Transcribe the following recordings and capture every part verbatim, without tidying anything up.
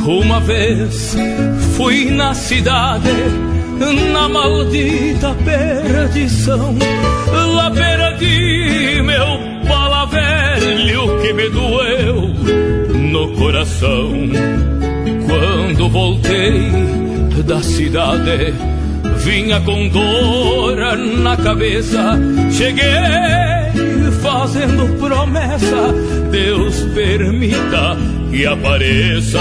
Uma vez fui na cidade, na maldita perdição. Lá perdi meu pala velho que me doeu no coração. Quando voltei da cidade, vinha com dor na cabeça. Cheguei fazendo promessa, Deus permita que apareça.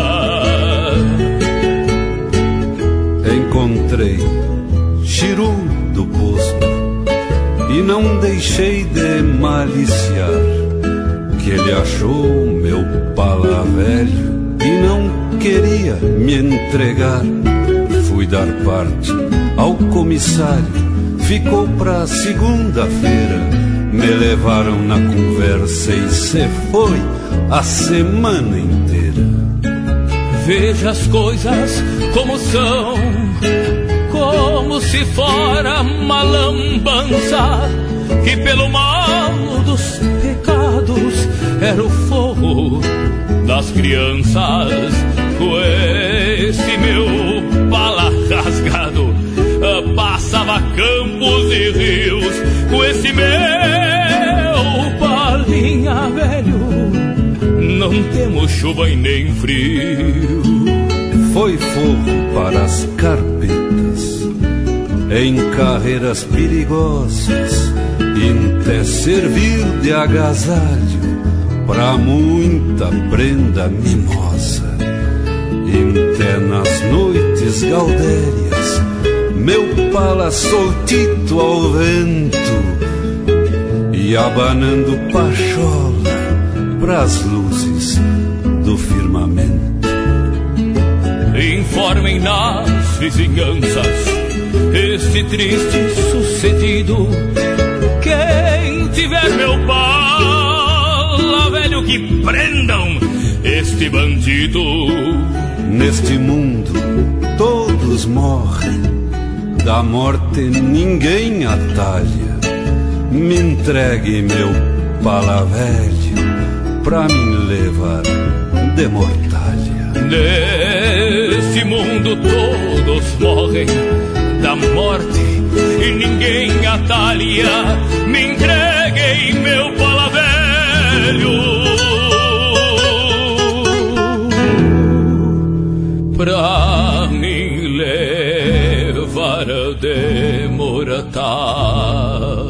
Encontrei Chiru do posto e não deixei de maliciar, que ele achou meu pala velho e não queria me entregar. Fui dar parte ao comissário, ficou pra segunda-feira. Me levaram na conversa e se foi a semana inteira. Veja as coisas como são, como se fora uma lambança, que pelo mal dos pecados era o fogo das crianças. Com esse meu pala rasgado, passava campos e rios. Com esse meu palinha velho, não temos chuva e nem frio. Foi fogo para as carpetas, em carreiras perigosas, e até servir de agasalho pra muita prenda mimosa. E até nas noites gaudérias, meu pala soltito ao vento, e abanando pachola pras luzes do firmamento. Informem nas vizinhanças este triste sucedido. Quem tiver meu pala velho, que prendam este bandido. Neste mundo todos morrem, da morte ninguém atalha. Me entregue meu pala velho pra me levar de mortalha. Nesse mundo todos morrem da morte e ninguém atalha. Me entreguei meu pala velho pra me levar de mortalha.